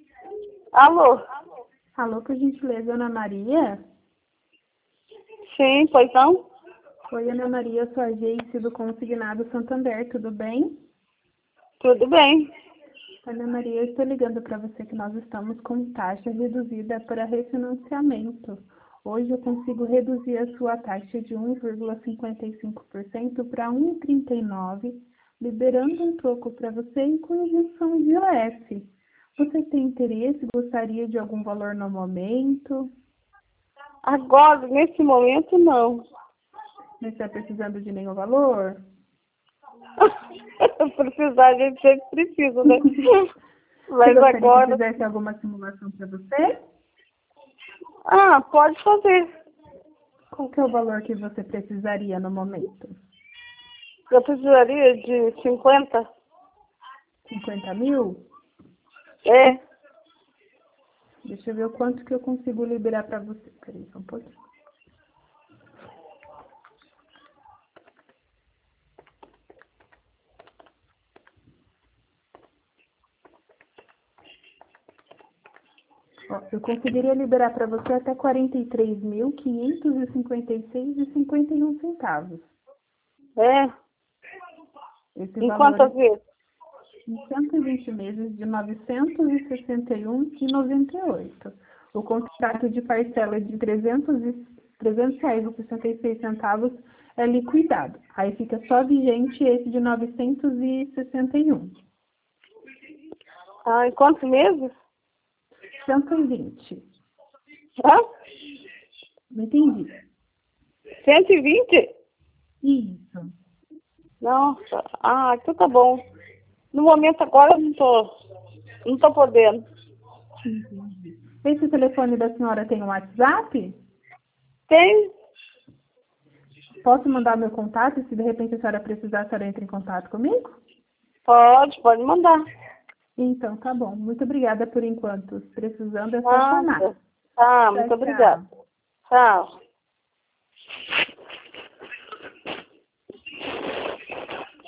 Alô? Alô, por gentileza, Ana Maria? Sim, pois não? Oi, Ana Maria, eu sou a Geice do Consignado Santander, tudo bem? Tudo bem. Ana Maria, eu estou ligando para você que nós estamos com taxa reduzida para refinanciamento. Hoje eu consigo reduzir a sua taxa de 1,55% para 1,39%, liberando um troco para você e com isenção de IOF. Você tem interesse? Gostaria de algum valor no momento? Agora, nesse momento, não. Você está precisando de nenhum valor? Precisar, a gente sempre precisa, né? Você Mas gostaria que eu agora... fizesse alguma simulação para você? Ah, pode fazer. Qual que é o valor que você precisaria no momento? Eu precisaria de 50. 50 mil? É. Deixa eu ver o quanto que eu consigo liberar para você. Peraí, só um pouquinho. Ó, eu conseguiria liberar para você até 43.556,51 centavos. É. Esse Em valor quantas vezes? em 120 meses de 961,98. O contrato de parcela de R$ 300,66 é liquidado. Aí fica só vigente esse de 961. Ah, em quantos meses? 120. Hã? Não entendi. 120? Isso. Nossa. Ah, então tá bom. No momento agora eu não tô podendo. Entendi. Esse telefone da senhora tem um WhatsApp? Tem? Posso mandar meu contato e se de repente a senhora precisar, a senhora entra em contato comigo? Pode mandar. Então, tá bom. Muito obrigada por enquanto. Precisando é só chamar. Nada. Tá, Tchau, muito obrigada. tchau. Tchau.